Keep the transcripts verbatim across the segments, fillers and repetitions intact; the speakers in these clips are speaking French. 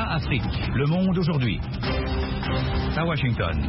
Afrique. Le monde aujourd'hui. À Washington.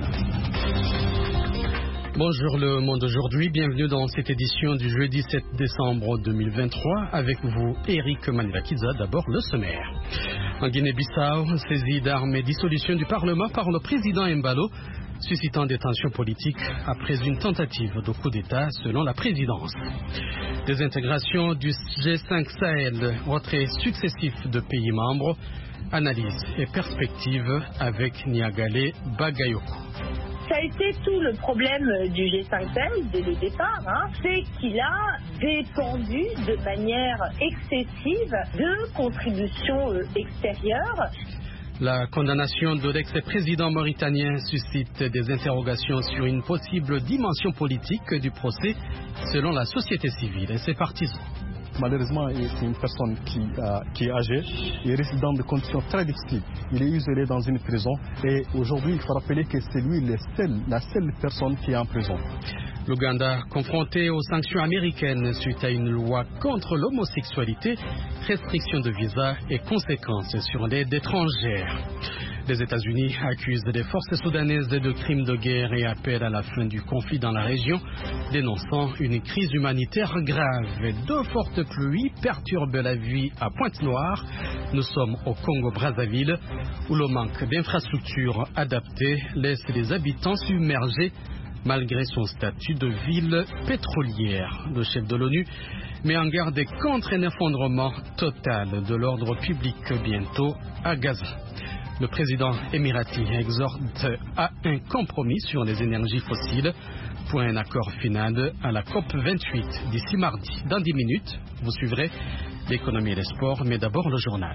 Bonjour le monde aujourd'hui, bienvenue dans cette édition du jeudi sept décembre deux mille vingt-trois. Avec vous, Eric Manivakidza. D'abord le sommaire. En Guinée-Bissau, saisie d'armes et dissolution du Parlement par le président Embalo, suscitant des tensions politiques après une tentative de coup d'État selon la présidence. Désintégration du G cinq Sahel, retrait successif de pays membres, analyse et perspective avec Niagale Bagayoko. Ça a été tout le problème du G cinq Sahel dès le départ, hein, c'est qu'il a dépendu de manière excessive de contributions euh, extérieures. La condamnation de l'ex-président mauritanien suscite des interrogations sur une possible dimension politique du procès selon la société civile et ses partisans. Malheureusement, c'est une personne qui, euh, qui est âgée, il réside dans des conditions très difficiles. Il est isolé dans une prison et aujourd'hui, il faut rappeler que c'est lui le seul, la seule personne qui est en prison. L'Ouganda, confronté aux sanctions américaines suite à une loi contre l'homosexualité, restriction de visa et conséquences sur l'aide étrangère. Les États-Unis accusent les forces soudanaises de crimes de guerre et appellent à la fin du conflit dans la région, dénonçant une crise humanitaire grave. Deux fortes pluies perturbent la vie à Pointe-Noire. Nous sommes au Congo-Brazzaville, où le manque d'infrastructures adaptées laisse les habitants submergés malgré son statut de ville pétrolière. Le chef de l'ONU met en garde contre un effondrement total de l'ordre public bientôt à Gaza. Le président émirati exhorte à un compromis sur les énergies fossiles pour un accord final à la COP vingt-huit d'ici mardi. Dans dix minutes, vous suivrez l'économie et les sports, mais d'abord le journal.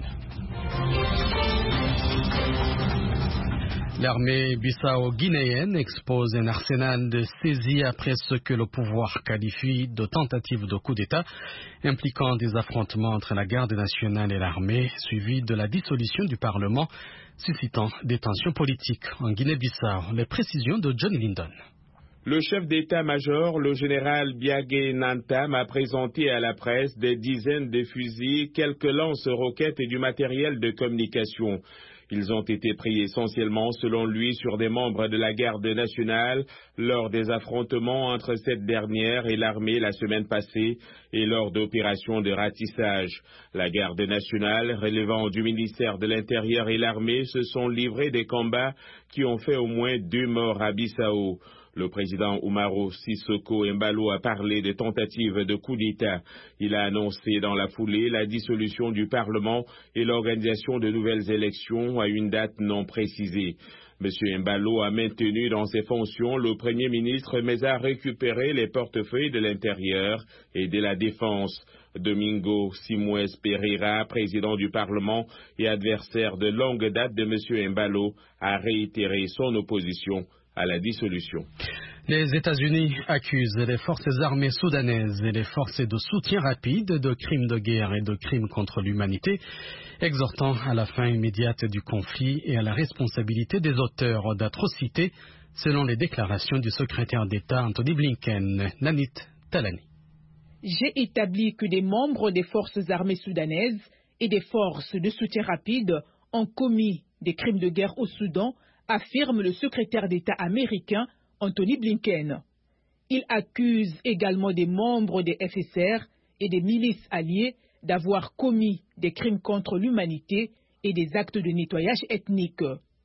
L'armée bissau-guinéenne expose un arsenal de saisies après ce que le pouvoir qualifie de tentative de coup d'État impliquant des affrontements entre la garde nationale et l'armée, suivi de la dissolution du Parlement, suscitant des tensions politiques en Guinée-Bissau. Les précisions de John Lyndon. Le chef d'état-major, le général Biagé Nantam, a présenté à la presse des dizaines de fusils, quelques lance-roquettes et du matériel de communication. Ils ont été pris essentiellement, selon lui, sur des membres de la garde nationale lors des affrontements entre cette dernière et l'armée la semaine passée et lors d'opérations de ratissage. La garde nationale, relevant du ministère de l'Intérieur et l'armée, se sont livrés des combats qui ont fait au moins deux morts à Bissau. Le président Umaro Sissoko Embalo a parlé de tentatives de coup d'État. Il a annoncé dans la foulée la dissolution du Parlement et l'organisation de nouvelles élections à une date non précisée. M. Embalo a maintenu dans ses fonctions le Premier ministre, mais a récupéré les portefeuilles de l'Intérieur et de la Défense. Domingo Simões Pereira, président du Parlement et adversaire de longue date de M. Embalo, a réitéré son opposition à la dissolution. Les États-Unis accusent les forces armées soudanaises et les forces de soutien rapide de crimes de guerre et de crimes contre l'humanité, exhortant à la fin immédiate du conflit et à la responsabilité des auteurs d'atrocités, selon les déclarations du secrétaire d'État Anthony Blinken. Nanit Talani. J'ai établi que des membres des forces armées soudanaises et des forces de soutien rapide ont commis des crimes de guerre au Soudan, affirme le secrétaire d'État américain Anthony Blinken. Il accuse également des membres des F S R et des milices alliées d'avoir commis des crimes contre l'humanité et des actes de nettoyage ethnique.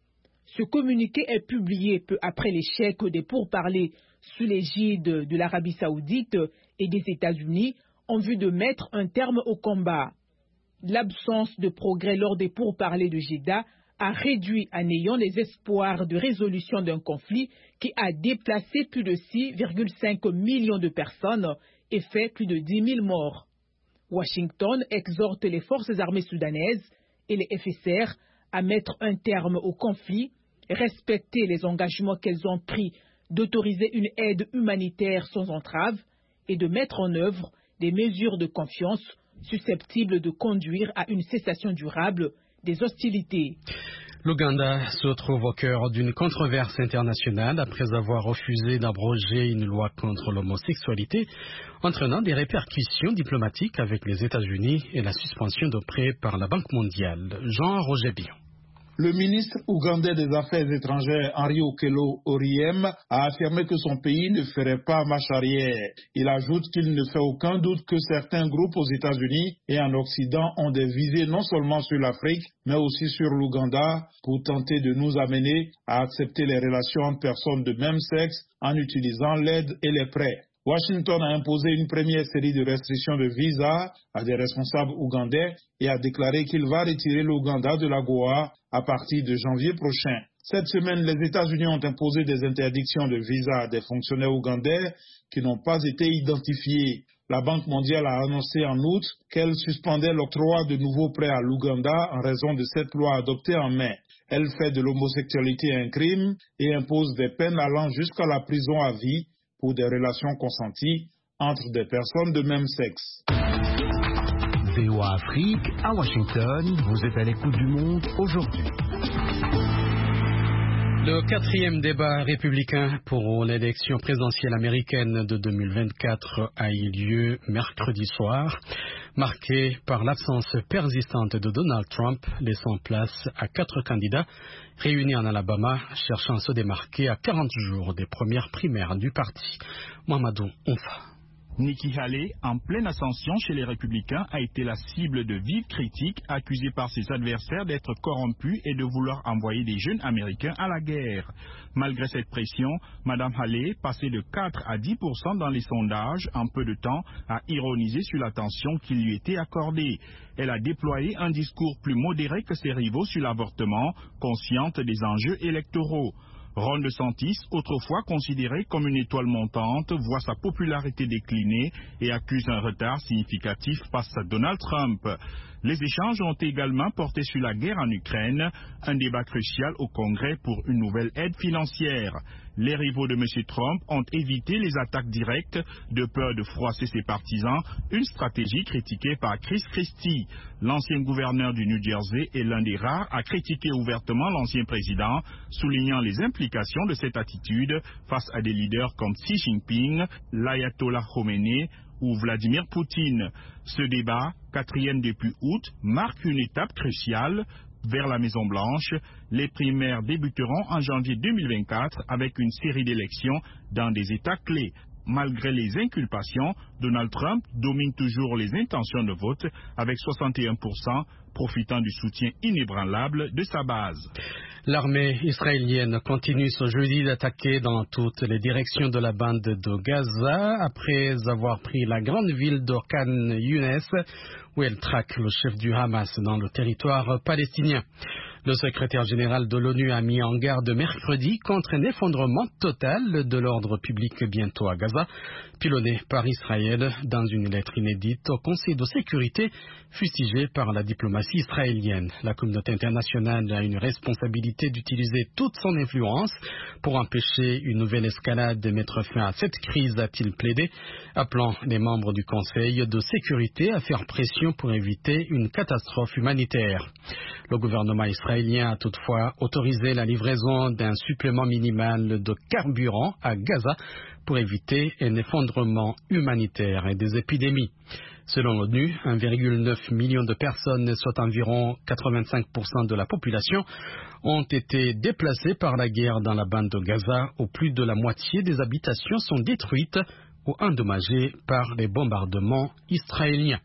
Ce communiqué est publié peu après l'échec des pourparlers sous l'égide de l'Arabie saoudite et des États-Unis en vue de mettre un terme au combat. L'absence de progrès lors des pourparlers de Jeddah a réduit à néant les espoirs de résolution d'un conflit qui a déplacé plus de six virgule cinq millions de personnes et fait plus de dix mille morts. Washington exhorte les forces armées soudanaises et les F S R à mettre un terme au conflit, respecter les engagements qu'elles ont pris d'autoriser une aide humanitaire sans entrave et de mettre en œuvre des mesures de confiance susceptibles de conduire à une cessation durable des hostilités. L'Ouganda se trouve au cœur d'une controverse internationale après avoir refusé d'abroger une loi contre l'homosexualité, entraînant des répercussions diplomatiques avec les États-Unis et la suspension de prêts par la Banque mondiale. Jean-Roger Bion. Le ministre ougandais des Affaires étrangères, Henry Okello Oryem, a affirmé que son pays ne ferait pas marche arrière. Il ajoute qu'il ne fait aucun doute que certains groupes aux États-Unis et en Occident ont des visées non seulement sur l'Afrique, mais aussi sur l'Ouganda pour tenter de nous amener à accepter les relations entre personnes de même sexe en utilisant l'aide et les prêts. Washington a imposé une première série de restrictions de visa à des responsables ougandais et a déclaré qu'il va retirer l'Ouganda de l'AGOA à partir de janvier prochain. Cette semaine, les États-Unis ont imposé des interdictions de visa à des fonctionnaires ougandais qui n'ont pas été identifiés. La Banque mondiale a annoncé en août qu'elle suspendait l'octroi de nouveaux prêts à l'Ouganda en raison de cette loi adoptée en mai. Elle fait de l'homosexualité un crime et impose des peines allant jusqu'à la prison à vie pour des relations consenties entre des personnes de même sexe. V O A Afrique, à Washington, vous êtes à l'écoute du monde aujourd'hui. Le quatrième débat républicain pour l'élection présidentielle américaine de deux mille vingt-quatre a eu lieu mercredi soir, marqué par l'absence persistante de Donald Trump, laissant place à quatre candidats réunis en Alabama, cherchant à se démarquer à quarante jours des premières primaires du parti. Mamadou Onfa. Nikki Haley, en pleine ascension chez les Républicains, a été la cible de vives critiques, accusée par ses adversaires d'être corrompue et de vouloir envoyer des jeunes Américains à la guerre. Malgré cette pression, Mme Haley, passée de quatre à dix pour cent dans les sondages en peu de temps, a ironisé sur l'attention qui lui était accordée. Elle a déployé un discours plus modéré que ses rivaux sur l'avortement, consciente des enjeux électoraux. Ron DeSantis, autrefois considéré comme une étoile montante, voit sa popularité décliner et accuse un retard significatif face à Donald Trump. Les échanges ont également porté sur la guerre en Ukraine, un débat crucial au Congrès pour une nouvelle aide financière. Les rivaux de M. Trump ont évité les attaques directes de peur de froisser ses partisans, une stratégie critiquée par Chris Christie. L'ancien gouverneur du New Jersey est l'un des rares à critiquer ouvertement l'ancien président, soulignant les implications de cette attitude face à des leaders comme Xi Jinping, l'ayatollah Khomeini ou Vladimir Poutine. Ce débat, quatrième depuis août, marque une étape cruciale vers la Maison-Blanche. Les primaires débuteront en janvier deux mille vingt-quatre avec une série d'élections dans des États clés. Malgré les inculpations, Donald Trump domine toujours les intentions de vote avec soixante et un pour cent, profitant du soutien inébranlable de sa base. L'armée israélienne continue ce jeudi d'attaquer dans toutes les directions de la bande de Gaza après avoir pris la grande ville de Khan Younes où elle traque le chef du Hamas dans le territoire palestinien. Le secrétaire général de l'ONU a mis en garde mercredi contre un effondrement total de l'ordre public bientôt à Gaza, pilonné par Israël dans une lettre inédite au Conseil de sécurité fustigée par la diplomatie israélienne. La communauté internationale a une responsabilité d'utiliser toute son influence pour empêcher une nouvelle escalade et mettre fin à cette crise, a-t-il plaidé, appelant les membres du Conseil de sécurité à faire pression pour éviter une catastrophe humanitaire. Le gouvernement israélien a toutefois autorisé la livraison d'un supplément minimal de carburant à Gaza pour éviter un effondrement humanitaire et des épidémies. Selon l'ONU, un virgule neuf million de personnes, soit environ quatre-vingt-cinq pour cent de la population, ont été déplacées par la guerre dans la bande de Gaza, où plus de la moitié des habitations sont détruites ou endommagées par les bombardements israéliens.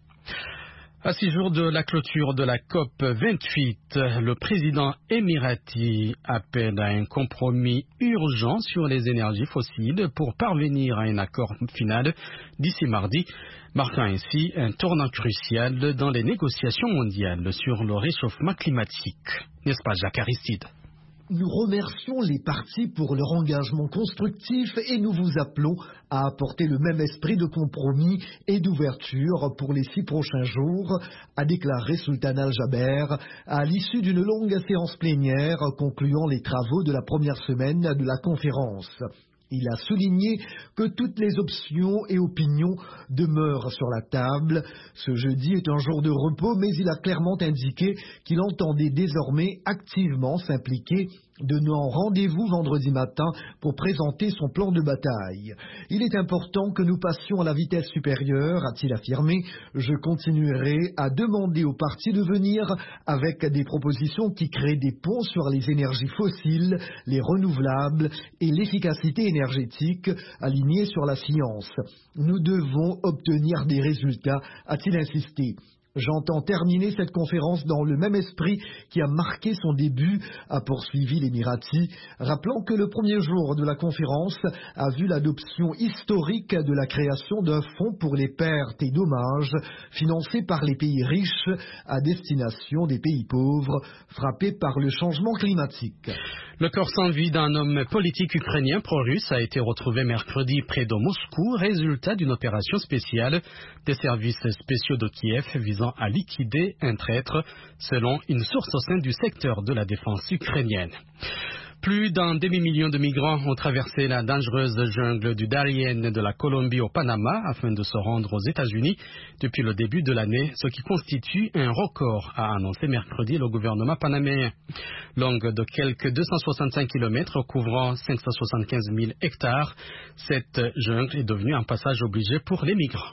À six jours de la clôture de la COP vingt-huit, le président émirati appelle à un compromis urgent sur les énergies fossiles pour parvenir à un accord final d'ici mardi, marquant ainsi un tournant crucial dans les négociations mondiales sur le réchauffement climatique. N'est-ce pas, Jacques Aristide? Nous remercions les partis pour leur engagement constructif et nous vous appelons à apporter le même esprit de compromis et d'ouverture pour les six prochains jours, a déclaré Sultan Al-Jaber à l'issue d'une longue séance plénière concluant les travaux de la première semaine de la conférence. Il a souligné que toutes les options et opinions demeurent sur la table. Ce jeudi est un jour de repos, mais il a clairement indiqué qu'il entendait désormais activement s'impliquer donnant rendez-vous vendredi matin pour présenter son plan de bataille. Il est important que nous passions à la vitesse supérieure, a-t-il affirmé. Je continuerai à demander aux partis de venir avec des propositions qui créent des ponts sur les énergies fossiles, les renouvelables et l'efficacité énergétique alignée sur la science. Nous devons obtenir des résultats, a-t-il insisté. J'entends terminer cette conférence dans le même esprit qui a marqué son début, a poursuivi l'Émirati, rappelant que le premier jour de la conférence a vu l'adoption historique de la création d'un fonds pour les pertes et dommages financé par les pays riches à destination des pays pauvres frappés par le changement climatique. Le corps sans vie d'un homme politique ukrainien pro-russe a été retrouvé mercredi près de Moscou, résultat d'une opération spéciale des services spéciaux de Kiev visant à liquider un traître, selon une source au sein du secteur de la défense ukrainienne. Plus d'un demi-million de migrants ont traversé la dangereuse jungle du Darien de la Colombie au Panama afin de se rendre aux États-Unis depuis le début de l'année, ce qui constitue un record, a annoncé mercredi le gouvernement panaméen. Longue de quelques deux cent soixante-cinq kilomètres couvrant cinq cent soixante-quinze mille hectares, cette jungle est devenue un passage obligé pour les migrants.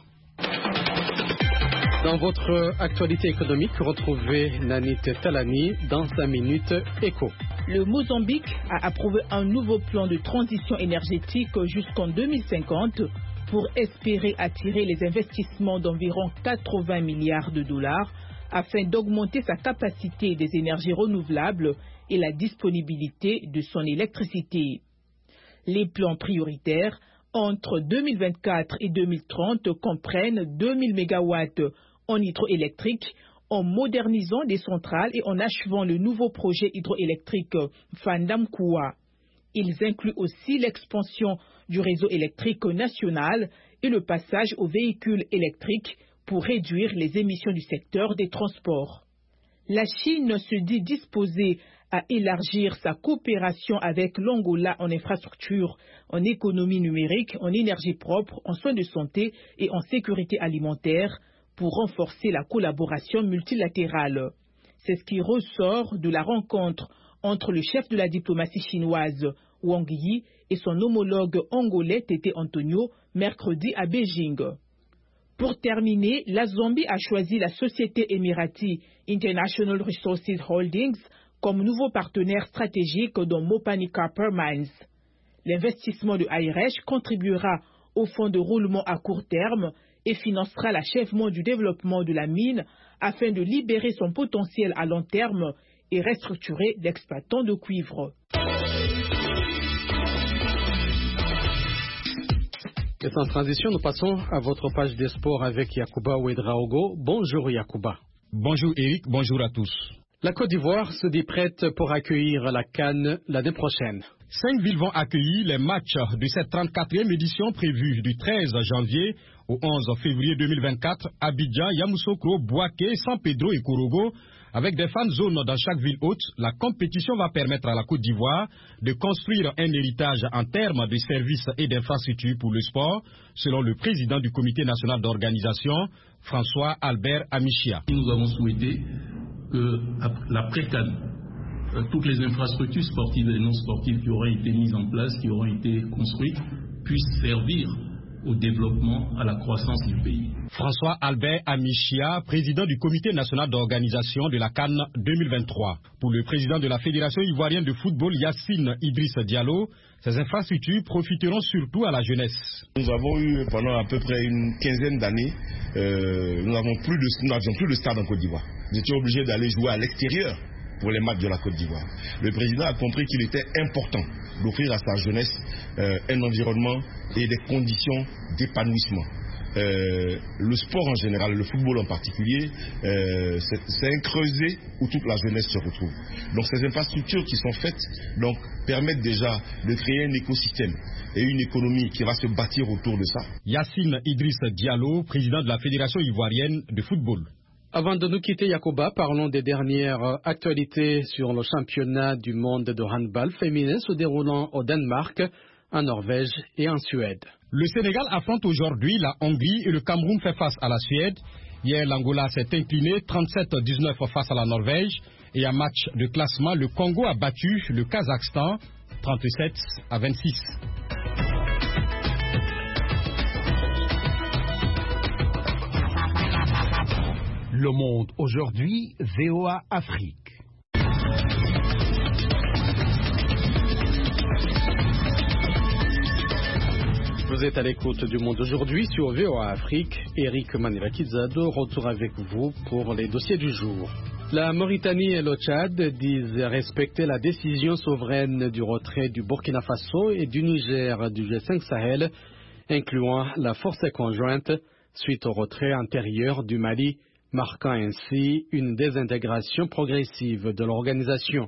Dans votre actualité économique, retrouvez Nanit Talani dans sa minute éco. Le Mozambique a approuvé un nouveau plan de transition énergétique jusqu'en deux mille cinquante pour espérer attirer les investissements d'environ quatre-vingts milliards de dollars afin d'augmenter sa capacité des énergies renouvelables et la disponibilité de son électricité. Les plans prioritaires entre deux mille vingt-quatre et deux mille trente comprennent deux mille mégawatts en hydroélectrique, en modernisant des centrales et en achevant le nouveau projet hydroélectrique Fandam-Koua. Ils incluent aussi l'expansion du réseau électrique national et le passage aux véhicules électriques pour réduire les émissions du secteur des transports. La Chine se dit disposée à élargir sa coopération avec l'Angola en infrastructure, en économie numérique, en énergie propre, en soins de santé et en sécurité alimentaire, pour renforcer la collaboration multilatérale. C'est ce qui ressort de la rencontre entre le chef de la diplomatie chinoise, Wang Yi, et son homologue angolais, Tete Antonio, mercredi à Beijing. Pour terminer, la Zambie a choisi la société émirati International Resources Holdings comme nouveau partenaire stratégique dans Mopani Copper Mines. L'investissement de A R H contribuera au fonds de roulement à court terme et financera l'achèvement du développement de la mine afin de libérer son potentiel à long terme et restructurer l'exploitant de cuivre. Et sans transition, nous passons à votre page des sports avec Yacouba Ouedraogo. Bonjour Yacouba. Bonjour Eric, bonjour à tous. La Côte d'Ivoire se dit prête pour accueillir la CAN l'année prochaine. Cinq villes vont accueillir les matchs de cette trente-quatrième édition prévue du treize janvier au onze février deux mille vingt-quatre. Abidjan, Yamoussoukro, Bouaké, San Pedro et Korogo. Avec des fan zones dans chaque ville hôte, la compétition va permettre à la Côte d'Ivoire de construire un héritage en termes de services et d'infrastructures pour le sport, selon le président du comité national d'organisation, François Albert Amichia. Nous avons souhaité que l'après-CAN, toutes les infrastructures sportives et non sportives qui auraient été mises en place, qui auraient été construites, puissent servir au développement, à la croissance du pays. François Albert Amichia, président du comité national d'organisation de la CAN deux mille vingt-trois. Pour le président de la Fédération ivoirienne de football, Yacine Idriss Diallo, ces infrastructures profiteront surtout à la jeunesse. Nous avons eu pendant à peu près une quinzaine d'années, euh, nous n'avions plus, plus de stade en Côte d'Ivoire. Nous étions obligés d'aller jouer à l'extérieur pour les matchs de la Côte d'Ivoire. Le président a compris qu'il était important d'offrir à sa jeunesse euh, un environnement et des conditions d'épanouissement. Euh, le sport en général, le football en particulier, euh, c'est un creuset où toute la jeunesse se retrouve. Donc ces infrastructures qui sont faites donc, permettent déjà de créer un écosystème et une économie qui va se bâtir autour de ça. Yacine Idriss Diallo, président de la Fédération ivoirienne de football. Avant de nous quitter, Yacouba, parlons des dernières actualités sur le championnat du monde de handball féminin se déroulant au Danemark, en Norvège et en Suède. Le Sénégal affronte aujourd'hui la Hongrie et le Cameroun fait face à la Suède. Hier, l'Angola s'est incliné trente-sept à dix-neuf face à la Norvège Et en match de classement, le Congo a battu le Kazakhstan trente-sept à vingt-six. Le Monde aujourd'hui, V O A Afrique. Vous êtes à l'écoute du Monde aujourd'hui sur V O A Afrique. Eric Manilakizado, retour avec vous pour les dossiers du jour. La Mauritanie et le Tchad disent respecter la décision souveraine du retrait du Burkina Faso et du Niger du G cinq Sahel, incluant la force conjointe, suite au retrait antérieur du Mali, marquant ainsi une désintégration progressive de l'organisation.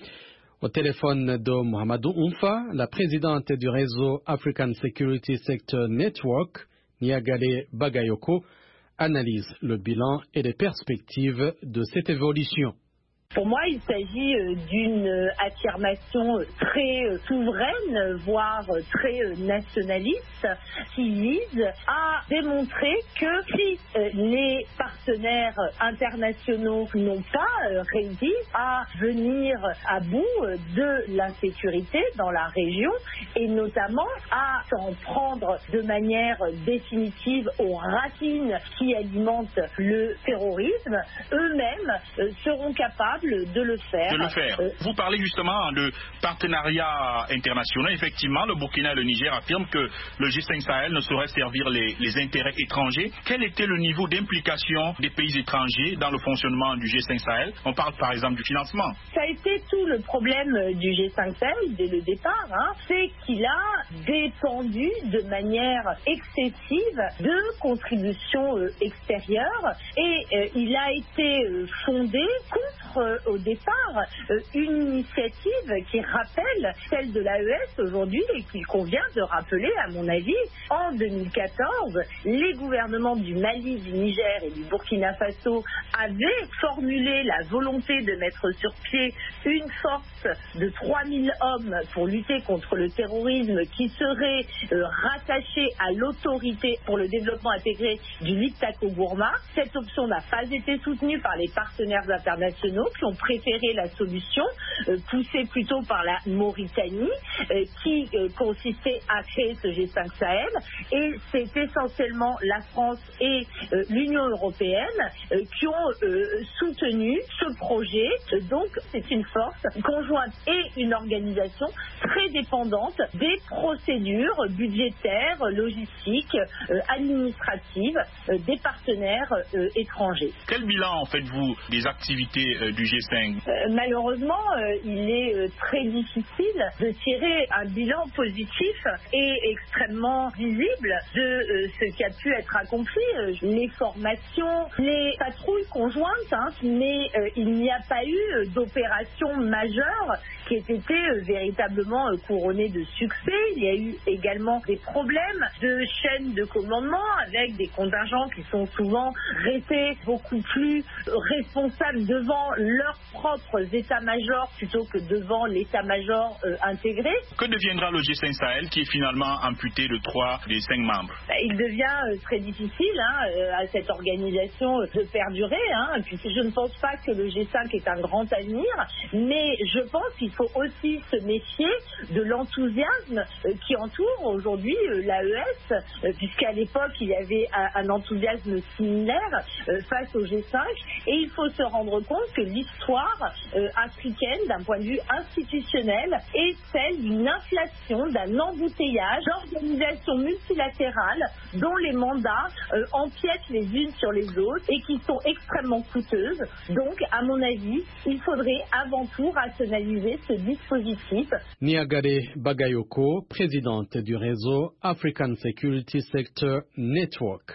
Au téléphone de Mohamedou Oumfa, la présidente du réseau African Security Sector Network, Niagale Bagayoko, analyse le bilan et les perspectives de cette évolution. Pour moi, il s'agit d'une affirmation très souveraine, voire très nationaliste, qui vise à démontrer que si les partenaires internationaux n'ont pas réussi à venir à bout de l'insécurité dans la région, et notamment à s'en prendre de manière définitive aux racines qui alimentent le terrorisme, eux-mêmes seront capables de le faire. De le faire. Euh, Vous parlez justement de partenariat international. Effectivement, le Burkina et le Niger affirment que le G cinq Sahel ne saurait servir les, les intérêts étrangers. Quel était le niveau d'implication des pays étrangers dans le fonctionnement du G cinq Sahel? On parle par exemple du financement. Ça a été tout le problème du G cinq Sahel dès le départ. Hein. C'est qu'il a dépendu de manière excessive de contributions euh, extérieures et euh, il a été euh, fondé contre euh, au départ euh, une initiative qui rappelle celle de l'A E S aujourd'hui et qu'il convient de rappeler à mon avis. En deux mille quatorze, les gouvernements du Mali, du Niger et du Burkina Faso avaient formulé la volonté de mettre sur pied une force de trois mille hommes pour lutter contre le terrorisme qui serait euh, rattachée à l'autorité pour le développement intégré du Liptako-Gourma. Cette option n'a pas été soutenue par les partenaires internationaux qui ont préféré la solution euh, poussée plutôt par la Mauritanie euh, qui euh, consistait à créer ce G cinq Sahel, et c'est essentiellement la France et euh, l'Union européenne euh, qui ont euh, soutenu ce projet. Euh, donc c'est une force conjointe et une organisation très dépendante des procédures budgétaires, logistiques, euh, administratives euh, des partenaires euh, étrangers. Quel bilan en faites-vous des activités euh, du G cinq? euh, Malheureusement, euh, il est euh, très difficile de tirer un bilan positif et extrêmement visible de euh, ce qui a pu être accompli. Euh, les formations, les patrouilles conjointes, hein, mais euh, il n'y a pas eu euh, d'opération majeure qui ait été euh, véritablement euh, couronnée de succès. Il y a eu également des problèmes de chaîne de commandement avec des contingents qui sont souvent restés beaucoup plus responsables devant leurs propres états-majors plutôt que devant l'état-major euh, intégré. Que deviendra le G cinq Sahel qui est finalement amputé de trois des cinq membres? Bah, il devient euh, très difficile hein, euh, à cette organisation euh, de perdurer, hein, puisque je ne pense pas que le G cinq ait un grand avenir, mais je pense qu'il faut aussi se méfier de l'enthousiasme euh, qui entoure aujourd'hui euh, l'A E S, euh, puisqu'à l'époque il y avait un, un enthousiasme similaire euh, face au G cinq, et il faut se rendre compte que l'histoire euh, africaine, d'un point de vue institutionnel, est celle d'une inflation, d'un embouteillage d'organisations multilatérales dont les mandats euh, empiètent les unes sur les autres et qui sont extrêmement coûteuses. Donc, à mon avis, il faudrait avant tout rationaliser ce dispositif. Niagale Bagayoko, présidente du réseau African Security Sector Network.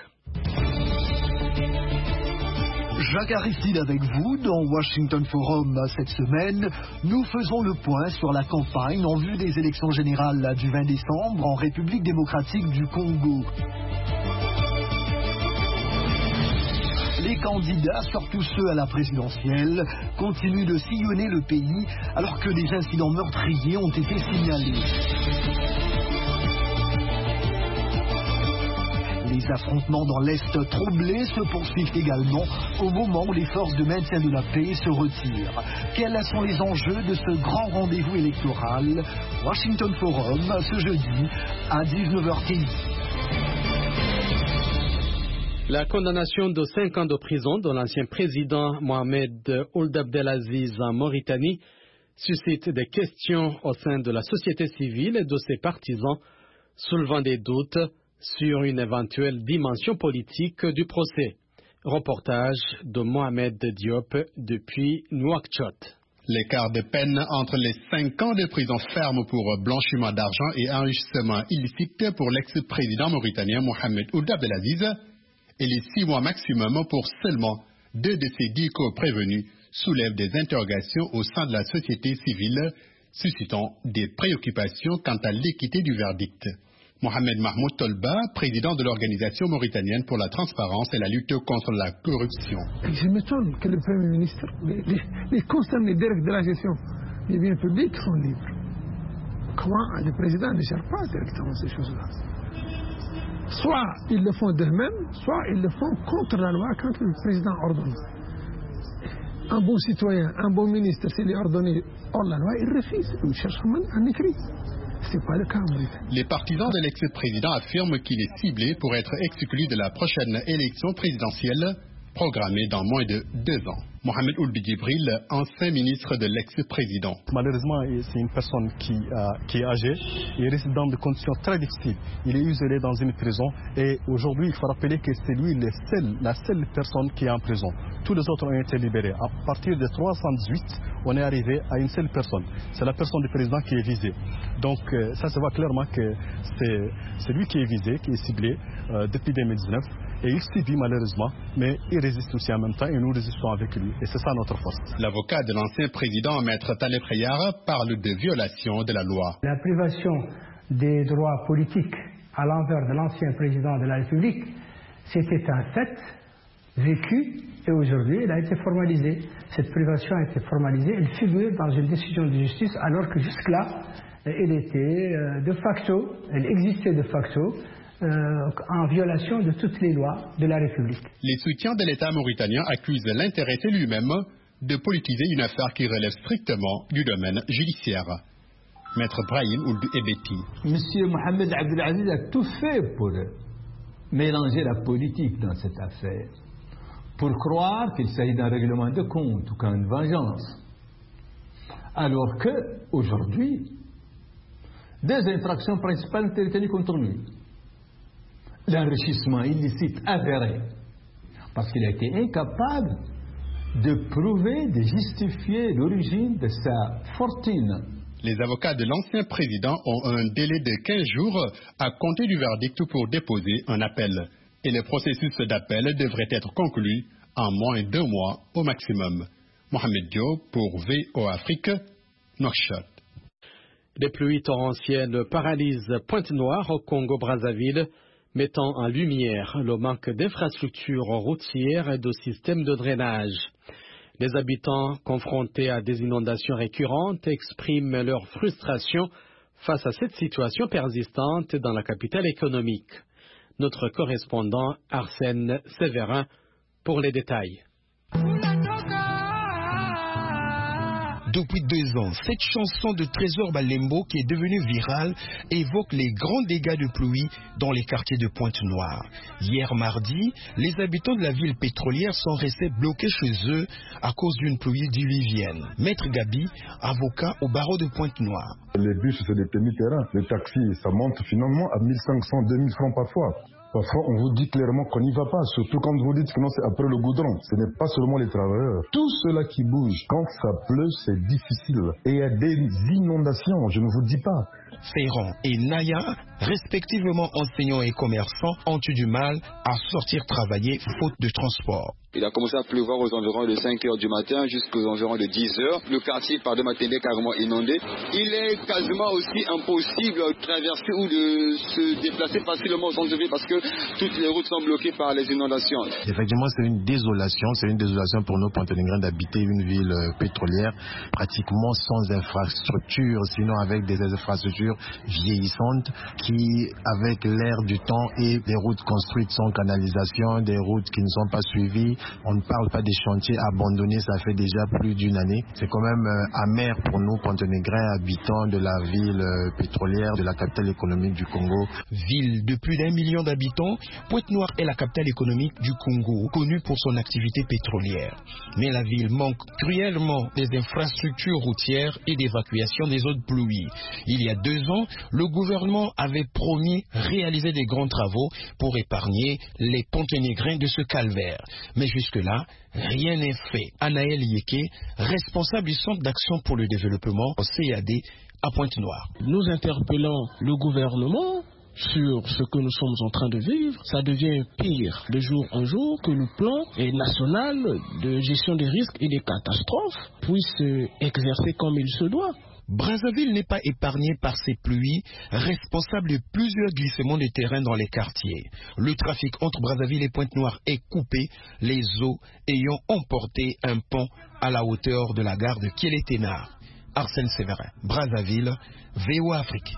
Jacques Aristide avec vous dans Washington Forum cette semaine. Nous faisons le point sur la campagne en vue des élections générales du vingt décembre en République démocratique du Congo. Les candidats, surtout ceux à la présidentielle, continuent de sillonner le pays alors que des incidents meurtriers ont été signalés. Les Les affrontements dans l'Est troublé se poursuivent également au moment où les forces de maintien de la paix se retirent. Quels sont les enjeux de ce grand rendez-vous électoral? Washington Forum, ce jeudi à dix-neuf heures quinze. La condamnation de cinq ans de prison de l'ancien président Mohamed Ould Abdelaziz en Mauritanie suscite des questions au sein de la société civile et de ses partisans, soulevant des doutes sur une éventuelle dimension politique du procès. Reportage de Mohamed Diop depuis Nouakchott. L'écart de peine entre les cinq ans de prison ferme pour blanchiment d'argent et enrichissement illicite pour l'ex-président mauritanien Mohamed Ould Abdelaziz et les six mois maximum pour seulement deux de ces dix co-prévenus soulèvent des interrogations au sein de la société civile, suscitant des préoccupations quant à l'équité du verdict. Mohamed Mahmoud Tolba, président de l'Organisation mauritanienne pour la transparence et la lutte contre la corruption. Je m'étonne que le Premier ministre, les, les, les concernés directs de la gestion des biens publics sont libres. Comment le président ne gère pas directement ces choses-là? Soit ils le font d'eux-mêmes, soit ils le font contre la loi quand le président ordonne. Un bon citoyen, un bon ministre, s'il est ordonné hors la loi, il refuse. Il cherche un écrit. C'est pas le cas. Les partisans de l'ex-président affirment qu'il est ciblé pour être exclu de la prochaine élection présidentielle programmée dans moins de deux ans. Mohamed Ould Djibril, ancien ministre de l'ex-président. Malheureusement, c'est une personne qui, euh, qui est âgée et réside dans des conditions très difficiles. Il est isolé dans une prison et aujourd'hui, il faut rappeler que c'est lui le seul, la seule personne qui est en prison. Tous les autres ont été libérés. À partir de trois cent dix-huit, on est arrivé à une seule personne. C'est la personne du président qui est visée. Donc euh, ça se voit clairement que c'est lui qui est visé, qui est ciblé euh, depuis deux mille dix-neuf. Et il subit malheureusement, mais il résiste aussi en même temps et nous résistons avec lui. Et c'est ça notre force. L'avocat de l'ancien président, Maître Taleb Rayar, parle de violation de la loi. La privation des droits politiques à l'envers de l'ancien président de la République, c'était un fait vécu et aujourd'hui elle a été formalisée. Cette privation a été formalisée, elle figure dans une décision de justice alors que jusque-là, elle était de facto, elle existait de facto, Euh, en violation de toutes les lois de la République. Les soutiens de l'État mauritanien accusent l'intéressé lui-même de politiser une affaire qui relève strictement du domaine judiciaire. Maître Brahim Ould Ebeti. Monsieur Mohamed Abdelaziz a tout fait pour mélanger la politique dans cette affaire, pour croire qu'il s'agit d'un règlement de compte ou qu'une vengeance. Alors que, aujourd'hui, deux infractions principales ont été retenues contre lui. L'enrichissement illicite avéré, parce qu'il a été incapable de prouver, de justifier l'origine de sa fortune. Les avocats de l'ancien président ont un délai de quinze jours à compter du verdict pour déposer un appel. Et le processus d'appel devrait être conclu en moins de deux mois au maximum. Mohamed Diop pour V O Afrique, Nouakchott. Des pluies torrentielles paralysent Pointe-Noire au Congo-Brazzaville, mettant en lumière le manque d'infrastructures routières et de systèmes de drainage. Les habitants confrontés à des inondations récurrentes expriment leur frustration face à cette situation persistante dans la capitale économique. Notre correspondant Arsène Séverin pour les détails. Depuis deux ans, cette chanson de Trésor Balembo, qui est devenue virale, évoque les grands dégâts de pluie dans les quartiers de Pointe-Noire. Hier mardi, les habitants de la ville pétrolière sont restés bloqués chez eux à cause d'une pluie diluvienne. Maître Gabi, avocat au barreau de Pointe-Noire. Les bus, c'est des demi-terrains. Les taxis, ça monte finalement à mille cinq cents, deux mille francs parfois. Parfois, on vous dit clairement qu'on n'y va pas, surtout quand vous dites que non, c'est après le goudron. Ce n'est pas seulement les travailleurs. Tout cela qui bouge, quand ça pleut, c'est difficile. Et il y a des inondations, je ne vous dis pas. Ferrand et Naya, respectivement enseignants et commerçants, ont eu du mal à sortir travailler faute de transport. Il a commencé à pleuvoir aux environs de cinq heures du matin jusqu'aux environs de dix heures. Le quartier par de matinée est carrément inondé. Il est quasiment aussi impossible de traverser ou de se déplacer facilement au centre-ville parce que toutes les routes sont bloquées par les inondations. Effectivement, c'est une désolation, c'est une désolation pour nos Ponténégrins d'habiter une ville pétrolière pratiquement sans infrastructure, sinon avec des infrastructures vieillissantes qui, avec l'air du temps et des routes construites sans canalisation, des routes qui ne sont pas suivies, on ne parle pas des chantiers abandonnés, ça fait déjà plus d'une année. C'est quand même euh, amer pour nous, Ponténégrins, habitants de la ville euh, pétrolière, de la capitale économique du Congo. Ville de plus d'un million d'habitants, Pointe-Noire est la capitale économique du Congo, connue pour son activité pétrolière. Mais la ville manque cruellement des infrastructures routières et d'évacuation des eaux de pluie. Il y a deux ans, le gouvernement avait promis réaliser des grands travaux pour épargner les Ponténégrins de ce calvaire. Mais jusque-là, rien n'est fait. Anaël Yeke, responsable du Centre d'action pour le développement C A D à Pointe-Noire. Nous interpellons le gouvernement sur ce que nous sommes en train de vivre. Ça devient pire de jour en jour, que le plan national de gestion des risques et des catastrophes puisse exercer comme il se doit. Brazzaville n'est pas épargnée par ces pluies, responsable de plusieurs glissements de terrain dans les quartiers. Le trafic entre Brazzaville et Pointe-Noire est coupé, les eaux ayant emporté un pont à la hauteur de la gare de Kéléténa. Arsène Séverin, Brazzaville, V O A Afrique.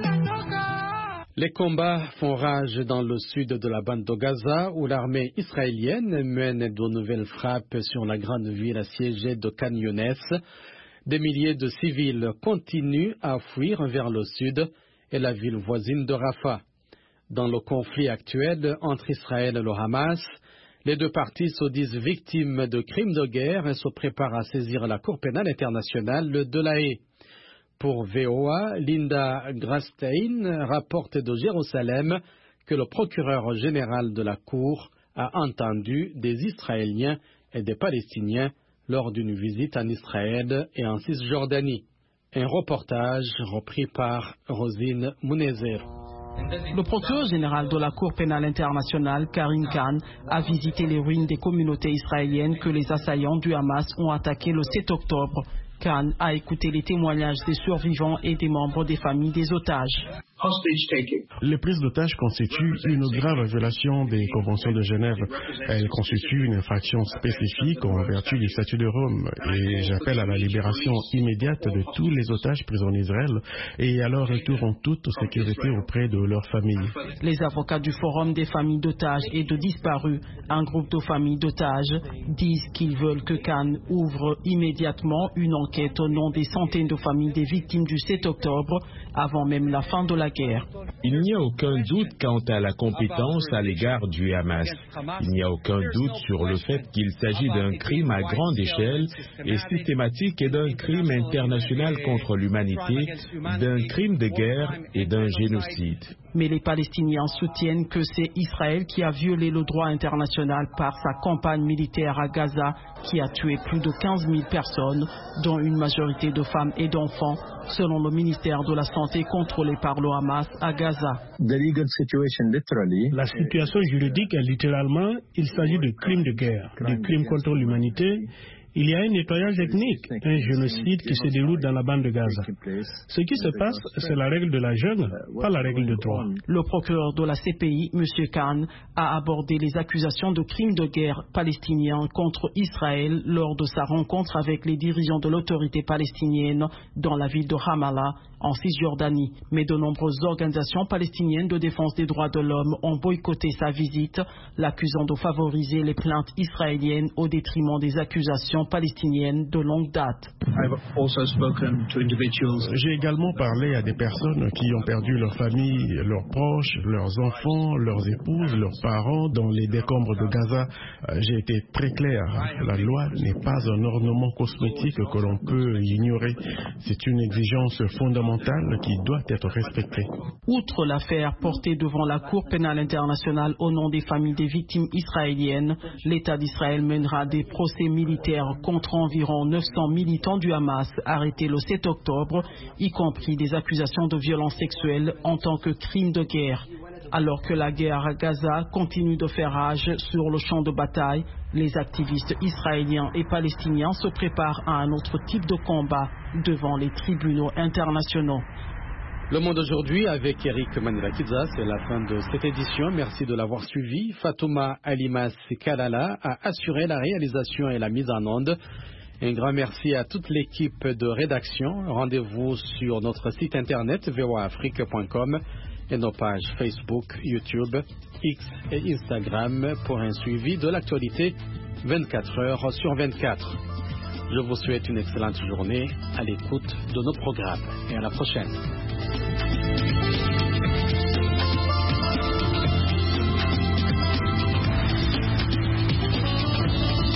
Les combats font rage dans le sud de la bande de Gaza, où l'armée israélienne mène de nouvelles frappes sur la grande ville assiégée de Khan Younes. Des milliers de civils continuent à fuir vers le sud et la ville voisine de Rafah. Dans le conflit actuel entre Israël et le Hamas, les deux parties se disent victimes de crimes de guerre et se préparent à saisir la Cour pénale internationale de La Haye. Pour V O A, Linda Grastein rapporte de Jérusalem que le procureur général de la Cour a entendu des Israéliens et des Palestiniens lors d'une visite en Israël et en Cisjordanie. Un reportage repris par Rosine Mounezer. Le procureur général de la Cour pénale internationale, Karim Khan, a visité les ruines des communautés israéliennes que les assaillants du Hamas ont attaquées le sept octobre. Khan a écouté les témoignages des survivants et des membres des familles des otages. Les prises d'otages constituent une grave violation des conventions de Genève. Elles constituent une infraction spécifique en vertu du statut de Rome. Et j'appelle à la libération immédiate de tous les otages pris en Israël et à leur retour en toute sécurité auprès de leurs familles. Les avocats du Forum des familles d'otages et de disparus, un groupe de familles d'otages, disent qu'ils veulent que Cannes ouvre immédiatement une enquête au nom des centaines de familles des victimes du sept octobre, avant même la fin de la guerre. Il n'y a aucun doute quant à la compétence à l'égard du Hamas. Il n'y a aucun doute sur le fait qu'il s'agit d'un crime à grande échelle et systématique et d'un crime international contre l'humanité, d'un crime de guerre et d'un génocide. Mais les Palestiniens soutiennent que c'est Israël qui a violé le droit international par sa campagne militaire à Gaza, qui a tué plus de quinze mille personnes, dont une majorité de femmes et d'enfants, selon le ministère de la Santé contrôlé par le Hamas à Gaza. La situation juridique est littéralement, il s'agit de crimes de guerre, de crimes contre l'humanité. Il y a un nettoyage ethnique, un génocide qui se déroule dans la bande de Gaza. Ce qui se passe, c'est la règle de la jungle, pas la règle de droit. Le procureur de la C P I, M. Khan, a abordé les accusations de crimes de guerre palestiniens contre Israël lors de sa rencontre avec les dirigeants de l'autorité palestinienne dans la ville de Ramallah, en Cisjordanie. Mais de nombreuses organisations palestiniennes de défense des droits de l'homme ont boycotté sa visite, l'accusant de favoriser les plaintes israéliennes au détriment des accusations palestiniennes de longue date. J'ai également parlé à des personnes qui ont perdu leur famille, leurs proches, leurs enfants, leurs épouses, leurs parents dans les décombres de Gaza. J'ai été très clair, la loi n'est pas un ornement cosmétique que l'on peut ignorer. C'est une exigence fondamentale qui doit être respectée. Outre l'affaire portée devant la Cour pénale internationale au nom des familles des victimes israéliennes, l'État d'Israël mènera des procès militaires contre environ neuf cents militants du Hamas arrêtés le sept octobre, y compris des accusations de violences sexuelles en tant que crime de guerre. Alors que la guerre à Gaza continue de faire rage sur le champ de bataille, les activistes israéliens et palestiniens se préparent à un autre type de combat devant les tribunaux internationaux. Le Monde aujourd'hui avec Eric Manilakidza, c'est la fin de cette édition. Merci de l'avoir suivi. Fatouma Alimas Kalala a assuré la réalisation et la mise en onde. Un grand merci à toute l'équipe de rédaction. Rendez-vous sur notre site internet v o a afrique point com et nos pages Facebook, YouTube, X et Instagram pour un suivi de l'actualité vingt-quatre heures sur vingt-quatre. Je vous souhaite une excellente journée à l'écoute de nos programmes et à la prochaine.